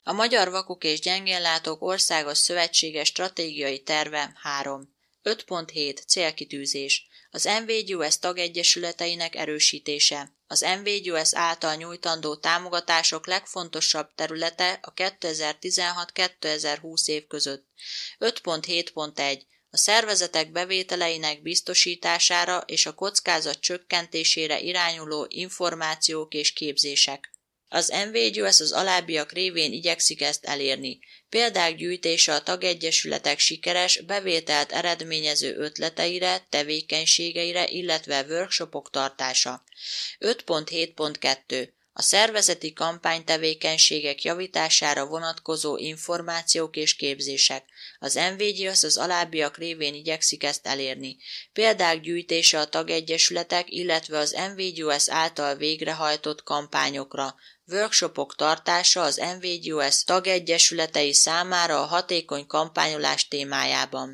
A Magyar Vakok és Gyengénlátók Országos Szövetsége Stratégiai Terve 3. 5.7. Célkitűzés. Az NVGUS tagegyesületeinek erősítése. Az NVGUS által nyújtandó támogatások legfontosabb területe a 2016-2020 év között. 5.7.1. A szervezetek bevételeinek biztosítására és a kockázat csökkentésére irányuló információk és képzések. Az NVGUS az alábbiak révén igyekszik ezt elérni. Példák gyűjtése a tagegyesületek sikeres, bevételt eredményező ötleteire, tevékenységeire, illetve workshopok tartása. 5.7.2. A szervezeti kampánytevékenységek javítására vonatkozó információk és képzések. Az NVGUS az alábbiak révén igyekszik ezt elérni. Példák gyűjtése a tagegyesületek, illetve az NVGUS által végrehajtott kampányokra. Workshopok tartása az NVGUS tagegyesületei számára a hatékony kampányolás témájában.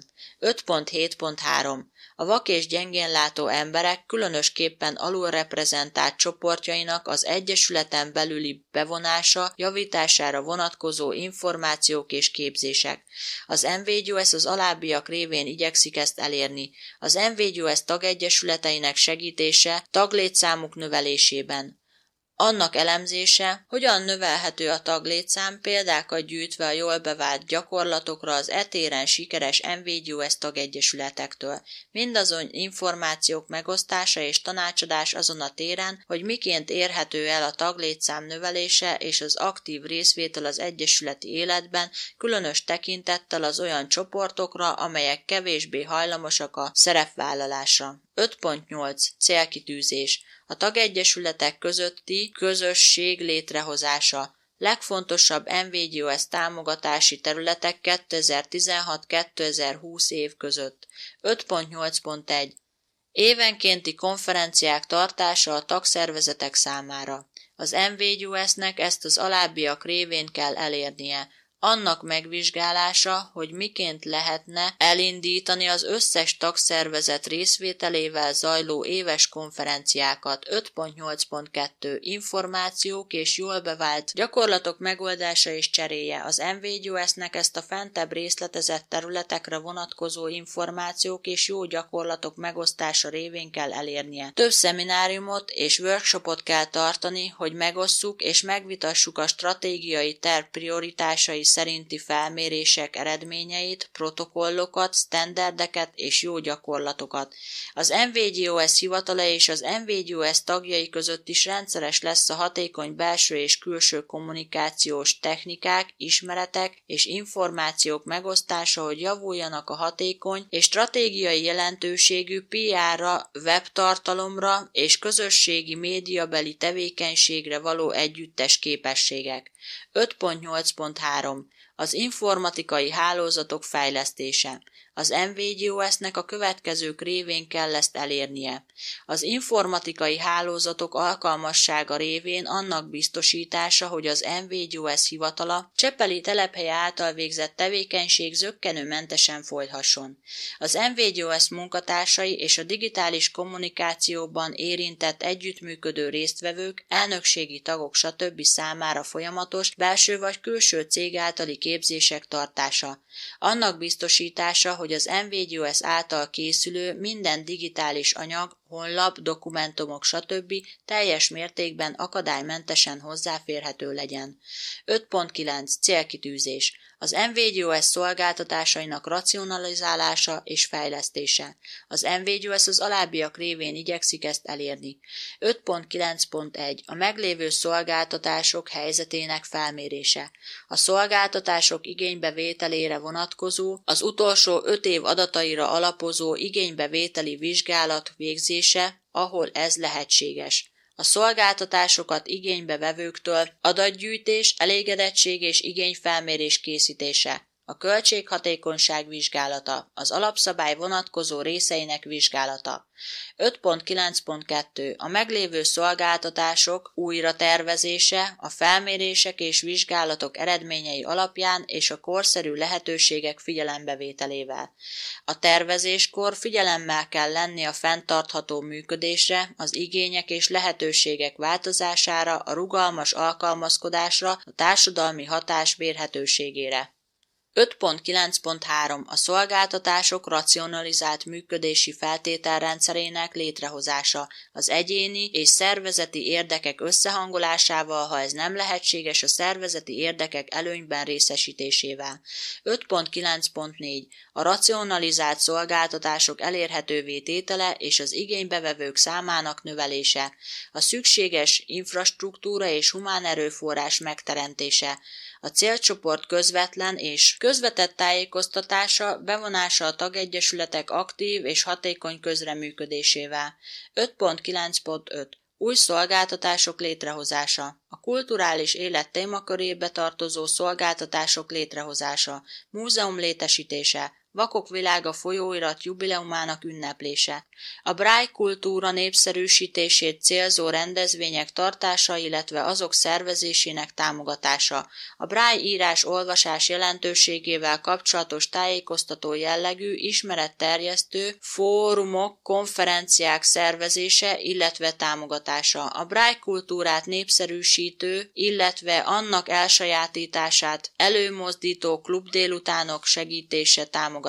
5.7.3. A vak és gyengénlátó emberek, különösképpen alulreprezentált csoportjainak az egyesületen belüli bevonása, javítására vonatkozó információk és képzések. Az NVGUS az alábbiak révén igyekszik ezt elérni. Az NVGUS tagegyesületeinek segítése taglétszámuk növelésében. Annak elemzése, hogyan növelhető a taglétszám, példákat gyűjtve a jól bevált gyakorlatokra az e-téren sikeres NVGUS tagegyesületektől. Mindazon információk megosztása és tanácsadás azon a téren, hogy miként érhető el a taglétszám növelése és az aktív részvétel az egyesületi életben, különös tekintettel az olyan csoportokra, amelyek kevésbé hajlamosak a szerepvállalásra. 5.8. Célkitűzés. A tagegyesületek közötti közösség létrehozása. Legfontosabb NVGUS támogatási területek 2016-2020 év között. 5.8.1. Évenkénti konferenciák tartása a tagszervezetek számára. Az NVGUS-nek ezt az alábbiak révén kell elérnie. Annak megvizsgálása, hogy miként lehetne elindítani az összes tagszervezet részvételével zajló éves konferenciákat. 5.8.2. Információk és jól bevált gyakorlatok megoldása és cseréje. Az NVGUS-nek ezt a fentebb részletezett területekre vonatkozó információk és jó gyakorlatok megosztása révén kell elérnie. Több szemináriumot és workshopot kell tartani, hogy megosszuk és megvitassuk a stratégiai terv prioritásai szerinti felmérések eredményeit, protokollokat, sztenderdeket és jó gyakorlatokat. Az NVGUS hivatala és az NVGUS tagjai között is rendszeres lesz a hatékony belső és külső kommunikációs technikák, ismeretek és információk megosztása, hogy javuljanak a hatékony és stratégiai jelentőségű PR-ra, webtartalomra és közösségi médiabeli tevékenységre való együttes képességek. 5.8.3. Az informatikai hálózatok fejlesztése. Az NVGUS-nek a következők révén kell ezt elérnie. Az informatikai hálózatok alkalmassága révén annak biztosítása, hogy az NVGUS hivatala Csepeli telephelye által végzett tevékenység zökkenőmentesen folyhasson. Az NVGUS munkatársai és a digitális kommunikációban érintett együttműködő résztvevők, elnökségi tagok stb. Számára folyamatos, belső vagy külső cég általi képzések tartása. Annak biztosítása, hogy az NVGUS által készülő minden digitális anyag, honlap, dokumentumok stb. Teljes mértékben akadálymentesen hozzáférhető legyen. 5.9. Célkitűzés. Az NVGUS szolgáltatásainak racionalizálása és fejlesztése. Az NVGUS az alábbiak révén igyekszik ezt elérni. 5.9.1. A meglévő szolgáltatások helyzetének felmérése. A szolgáltatások igénybevételére vonatkozó, az utolsó 5 év adataira alapozó igénybevételi vizsgálat végzése, ahol ez lehetséges. A szolgáltatásokat igénybe vevőktől adatgyűjtés, elégedettség és igényfelmérés készítése. a költséghatékonyság vizsgálata, az alapszabály vonatkozó részeinek vizsgálata. 5.9.2. A meglévő szolgáltatások újratervezése, a felmérések és vizsgálatok eredményei alapján és a korszerű lehetőségek figyelembevételével. A tervezéskor figyelemmel kell lenni a fenntartható működésre, az igények és lehetőségek változására, a rugalmas alkalmazkodásra, a társadalmi hatás mérhetőségére. 5.9.3. A szolgáltatások racionalizált működési feltételrendszerének létrehozása, az egyéni és szervezeti érdekek összehangolásával, ha ez nem lehetséges, a szervezeti érdekek előnyben részesítésével. 5.9.4. A racionalizált szolgáltatások elérhetővé tétele és az igénybevevők számának növelése, a szükséges infrastruktúra és humán erőforrás megteremtése, a célcsoport közvetlen és közvetett tájékoztatása, bevonása a tagegyesületek aktív és hatékony közreműködésével. 5.9.5. Új szolgáltatások létrehozása, a kulturális élet témakörébe tartozó szolgáltatások létrehozása, múzeum létesítése, Vakok világa folyóirat jubileumának ünneplése, a Braille kultúra népszerűsítését célzó rendezvények tartása, illetve azok szervezésének támogatása, a Braille írás-olvasás jelentőségével kapcsolatos tájékoztató jellegű, ismeretterjesztő fórumok, konferenciák szervezése, illetve támogatása, a Braille kultúrát népszerűsítő, illetve annak elsajátítását előmozdító klubdélutánok segítése, támogatása.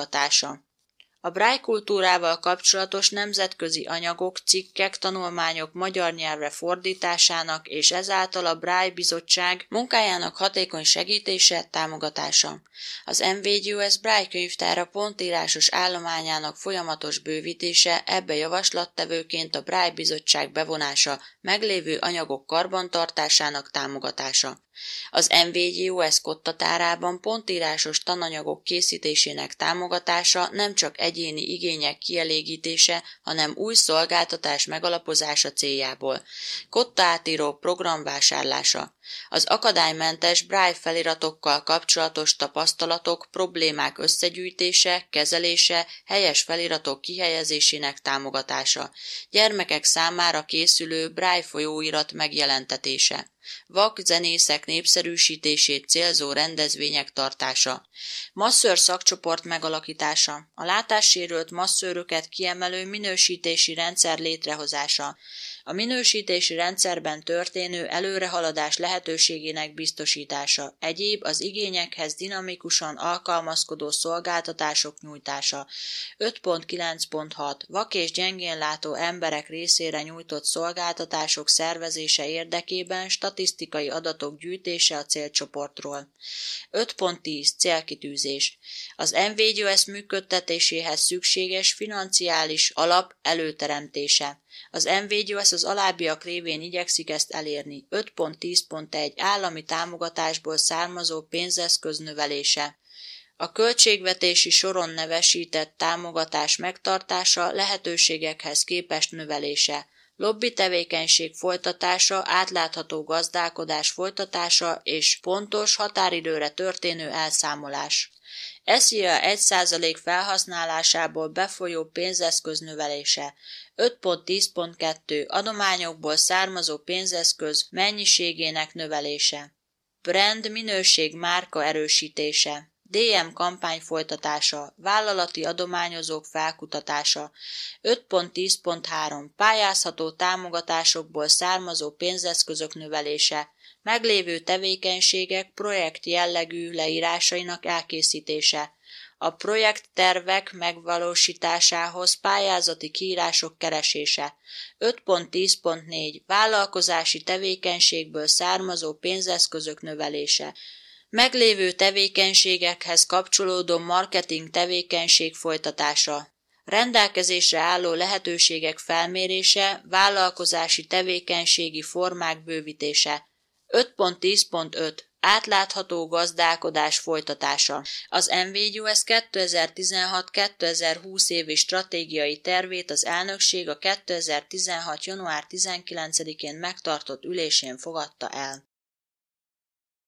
A Braille kultúrával kapcsolatos nemzetközi anyagok, cikkek, tanulmányok magyar nyelvre fordításának és ezáltal a Braille Bizottság munkájának hatékony segítése, támogatása. Az NVGUS Braille könyvtára pontírásos állományának folyamatos bővítése, ebbe javaslattevőként a Braille Bizottság bevonása, meglévő anyagok karbantartásának támogatása. Az NVGUS kottatárában pontírásos tananyagok készítésének támogatása nem csak egyéni igények kielégítése, hanem új szolgáltatás megalapozása céljából. Kottaátíró program vásárlása. Az akadálymentes Braille feliratokkal kapcsolatos tapasztalatok, problémák összegyűjtése, kezelése, helyes feliratok kihelyezésének támogatása. Gyermekek számára készülő Braille folyóirat megjelentetése. Vak zenészek népszerűsítését célzó rendezvények tartása. Masszőr szakcsoport megalakítása. A látássérült masszőröket kiemelő minősítési rendszer létrehozása. A minősítési rendszerben történő előrehaladás lehetőségének biztosítása, egyéb az igényekhez dinamikusan alkalmazkodó szolgáltatások nyújtása. 5.9.6. Vak és gyengénlátó emberek részére nyújtott szolgáltatások szervezése érdekében statisztikai adatok gyűjtése a célcsoportról. 5.10. Célkitűzés. Az NVGUS működtetéséhez szükséges financiális alap előteremtése. Az NVGUS az alábbiak révén igyekszik ezt elérni. 5.10.1. Állami támogatásból származó pénzeszköz növelése. A költségvetési soron nevesített támogatás megtartása, lehetőségekhez képest növelése. Lobby tevékenység folytatása, átlátható gazdálkodás folytatása és pontos, határidőre történő elszámolás. SZIA 1% felhasználásából befolyó pénzeszköz növelése. 5.10.2. Adományokból származó pénzeszköz mennyiségének növelése. Brand minőség márka erősítése. DM kampány folytatása, vállalati adományozók felkutatása. 5.10.3. Pályázható támogatásokból származó pénzeszközök növelése. Meglévő tevékenységek projekt jellegű leírásainak elkészítése. A projekttervek megvalósításához pályázati kiírások keresése. 5.10.4. Vállalkozási tevékenységből származó pénzeszközök növelése. Meglévő tevékenységekhez kapcsolódó marketing tevékenység folytatása. Rendelkezésre álló lehetőségek felmérése, vállalkozási tevékenységi formák bővítése. 5.10.5. Átlátható gazdálkodás folytatása. Az NVGUS 2016-2020 évi stratégiai tervét az elnökség a 2016. január 19-én megtartott ülésén fogadta el.